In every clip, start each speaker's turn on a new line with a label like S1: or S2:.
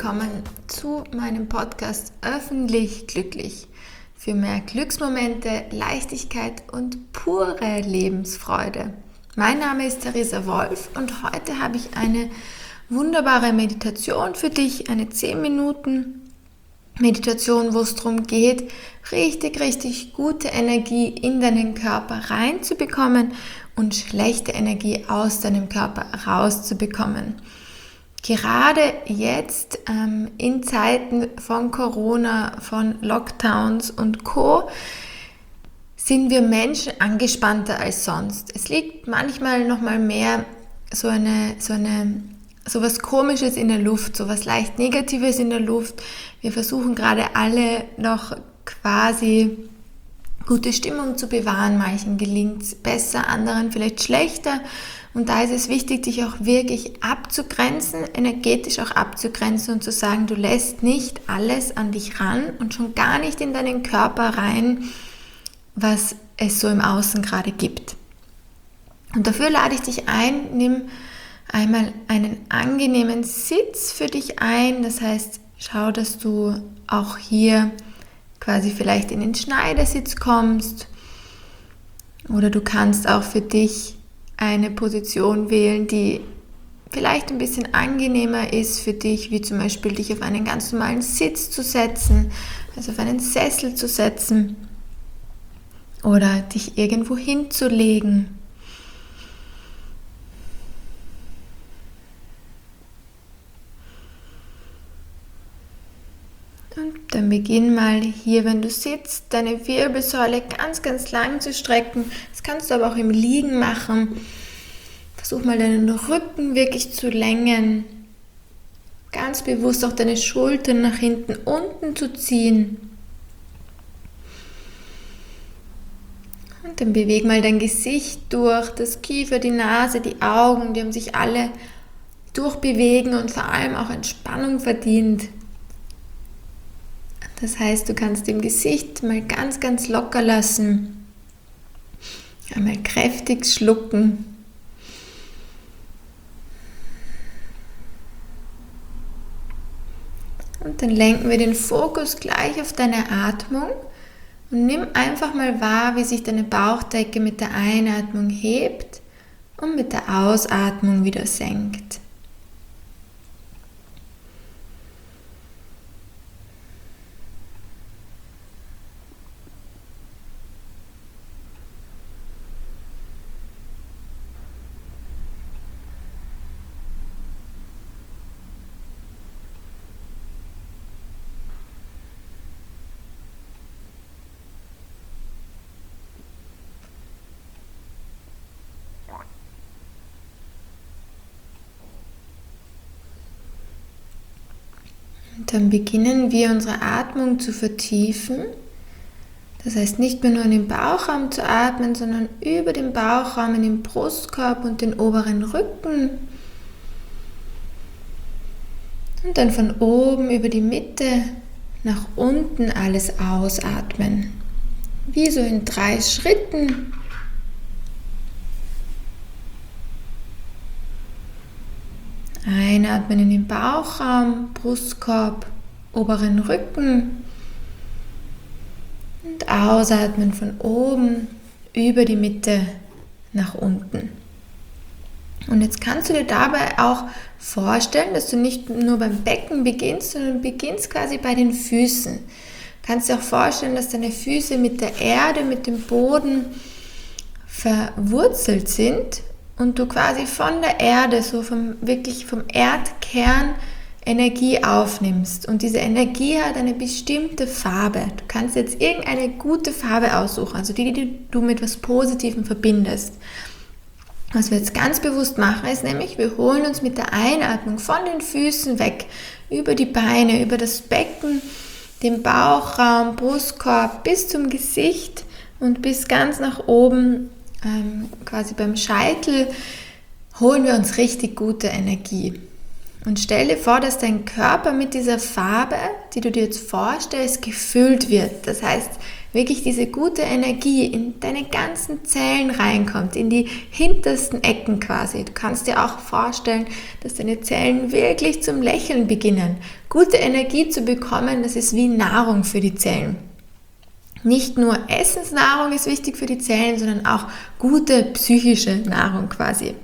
S1: willkommen zu meinem Podcast Öffentlich Glücklich für mehr Glücksmomente, Leichtigkeit und pure Lebensfreude. Mein Name ist Theresa Wolf und heute habe ich eine wunderbare Meditation für dich, eine 10 Minuten Meditation, wo es darum geht, richtig gute Energie in deinen Körper reinzubekommen und schlechte Energie aus deinem Körper rauszubekommen. Gerade jetzt in Zeiten von Corona, von Lockdowns und Co. sind wir Menschen angespannter als sonst. Es liegt manchmal noch mal mehr so was Komisches in der Luft, so was leicht Negatives in der Luft. Wir versuchen gerade alle noch quasi gute Stimmung zu bewahren. Manchen gelingt es besser, anderen vielleicht schlechter. Und da ist es wichtig, dich auch wirklich abzugrenzen, energetisch auch abzugrenzen und zu sagen, du lässt nicht alles an dich ran und schon gar nicht in deinen Körper rein, was es so im Außen gerade gibt. Und dafür lade ich dich ein, nimm einmal einen angenehmen Sitz für dich ein. Das heißt, schau, dass du auch hier quasi vielleicht in den Schneidersitz kommst. Oder du kannst auch für dich eine Position wählen, die vielleicht ein bisschen angenehmer ist für dich, wie zum Beispiel dich auf einen ganz normalen Sitz zu setzen, also auf einen Sessel zu setzen oder dich irgendwo hinzulegen. Und dann beginn mal hier, wenn du sitzt, deine Wirbelsäule ganz lang zu strecken. Das kannst du aber auch im Liegen machen. Versuch mal deinen Rücken wirklich zu längen. Ganz bewusst auch deine Schultern nach hinten unten zu ziehen. Und dann beweg mal dein Gesicht durch, das Kiefer, die Nase, die Augen, die haben sich alle durchbewegen und vor allem auch Entspannung verdient. Das heißt, du kannst im Gesicht mal ganz locker lassen. Einmal kräftig schlucken. Und dann lenken wir den Fokus gleich auf deine Atmung und nimm einfach mal wahr, wie sich deine Bauchdecke mit der Einatmung hebt und mit der Ausatmung wieder senkt. Und dann beginnen wir unsere Atmung zu vertiefen. Das heißt, nicht mehr nur in den Bauchraum zu atmen, sondern über den Bauchraum in den Brustkorb und den oberen Rücken. Und dann von oben über die Mitte nach unten alles ausatmen. Wie so in 3 Schritten. Einatmen in den Bauchraum, Brustkorb, oberen Rücken und ausatmen von oben über die Mitte nach unten. Und jetzt kannst du dir dabei auch vorstellen, dass du nicht nur beim Becken beginnst, sondern beginnst quasi bei den Füßen. Du kannst dir auch vorstellen, dass deine Füße mit der Erde, mit dem Boden verwurzelt sind. Und du quasi von der Erde, so vom Erdkern Energie aufnimmst. Und diese Energie hat eine bestimmte Farbe. Du kannst jetzt irgendeine gute Farbe aussuchen, also die du mit etwas Positivem verbindest. Was wir jetzt ganz bewusst machen, ist nämlich, wir holen uns mit der Einatmung von den Füßen weg, über die Beine, über das Becken, den Bauchraum, Brustkorb bis zum Gesicht und bis ganz nach oben, quasi beim Scheitel, holen wir uns richtig gute Energie. Und stell dir vor, dass dein Körper mit dieser Farbe, die du dir jetzt vorstellst, gefüllt wird. Das heißt, wirklich diese gute Energie in deine ganzen Zellen reinkommt, in die hintersten Ecken quasi. Du kannst dir auch vorstellen, dass deine Zellen wirklich zum Lächeln beginnen. Gute Energie zu bekommen, das ist wie Nahrung für die Zellen. Nicht nur Essensnahrung ist wichtig für die Zellen, sondern auch gute psychische Nahrung quasi.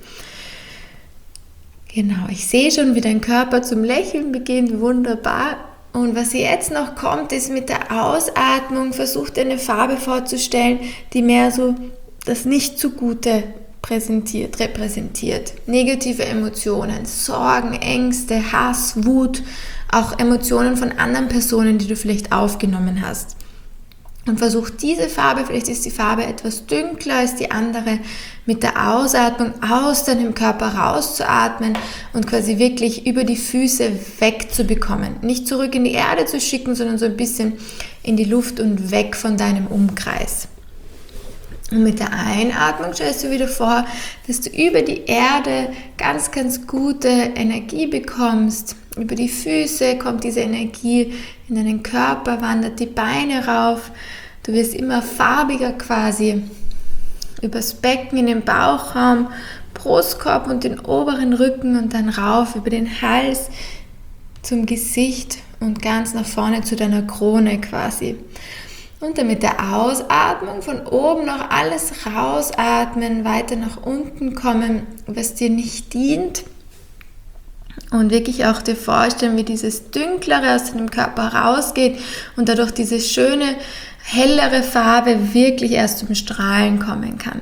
S1: Genau, ich sehe schon, wie dein Körper zum Lächeln beginnt, wunderbar. Und was jetzt noch kommt, ist mit der Ausatmung, versuch dir eine Farbe vorzustellen, die mehr so das Nicht-so-Gute repräsentiert. Negative Emotionen, Sorgen, Ängste, Hass, Wut, auch Emotionen von anderen Personen, die du vielleicht aufgenommen hast. Und versuch diese Farbe, vielleicht ist die Farbe etwas dünkler als die andere, mit der Ausatmung aus deinem Körper rauszuatmen und quasi wirklich über die Füße wegzubekommen. Nicht zurück in die Erde zu schicken, sondern so ein bisschen in die Luft und weg von deinem Umkreis. Und mit der Einatmung stellst du wieder vor, dass du über die Erde ganz, ganz gute Energie bekommst. Über die Füße kommt diese Energie in deinen Körper, wandert die Beine rauf. Du wirst immer farbiger quasi. Übers Becken in den Bauchraum, Brustkorb und den oberen Rücken und dann rauf über den Hals zum Gesicht und ganz nach vorne zu deiner Krone quasi. Und dann mit der Ausatmung von oben noch alles rausatmen, weiter nach unten kommen, was dir nicht dient. Und wirklich auch dir vorstellen, wie dieses Dünklere aus deinem Körper rausgeht und dadurch diese schöne, hellere Farbe wirklich erst zum Strahlen kommen kann.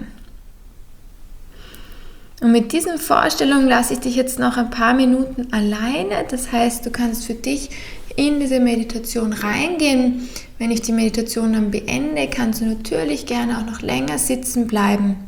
S1: Und mit diesen Vorstellungen lasse ich dich jetzt noch ein paar Minuten alleine. Das heißt, du kannst für dich in diese Meditation reingehen. Wenn ich die Meditation dann beende, kannst du natürlich gerne auch noch länger sitzen bleiben.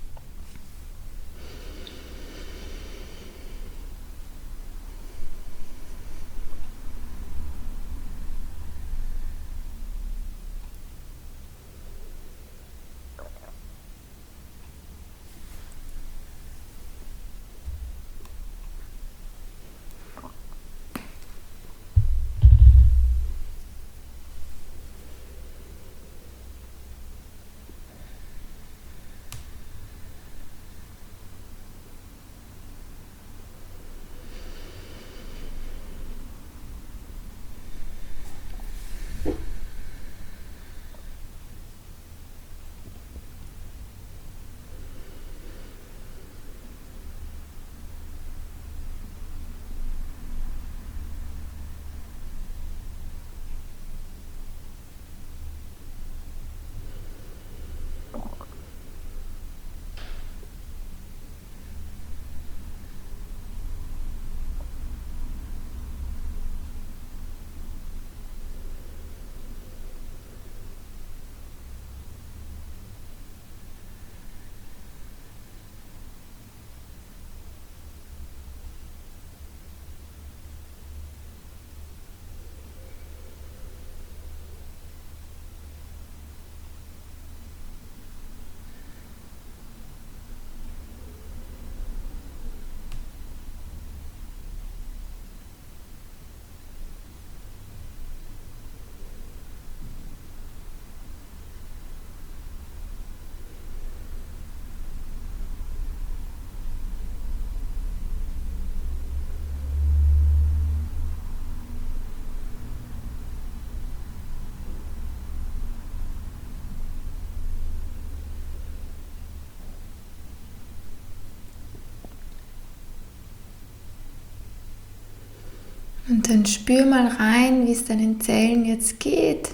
S1: Und dann spür mal rein, wie es deinen Zellen jetzt geht.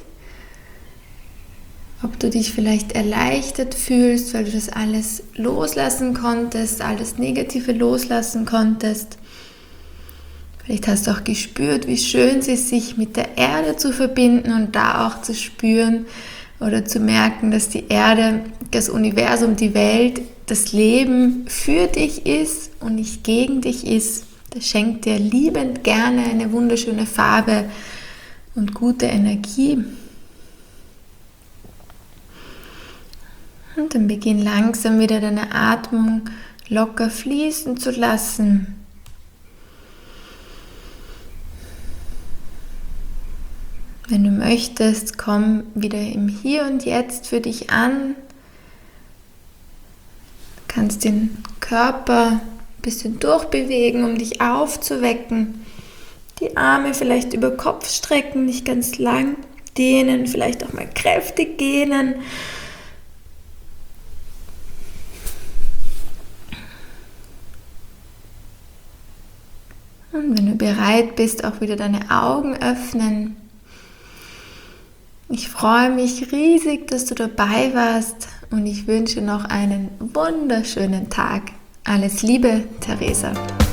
S1: Ob du dich vielleicht erleichtert fühlst, weil du das alles loslassen konntest, alles Negative loslassen konntest. Vielleicht hast du auch gespürt, wie schön es ist, sich mit der Erde zu verbinden und da auch zu spüren oder zu merken, dass die Erde, das Universum, die Welt, das Leben für dich ist und nicht gegen dich ist. Das schenkt dir liebend gerne eine wunderschöne Farbe und gute Energie. Und dann beginn langsam wieder deine Atmung locker fließen zu lassen. möchtest, komm wieder im Hier und Jetzt für dich an. Du kannst den Körper ein bisschen durchbewegen, um dich aufzuwecken. Die Arme vielleicht über Kopf strecken, nicht ganz lang dehnen, vielleicht auch mal kräftig gähnen. Und wenn du bereit bist, auch wieder deine Augen öffnen. Ich freue mich riesig, dass du dabei warst und ich wünsche noch einen wunderschönen Tag. Alles Liebe, Theresa.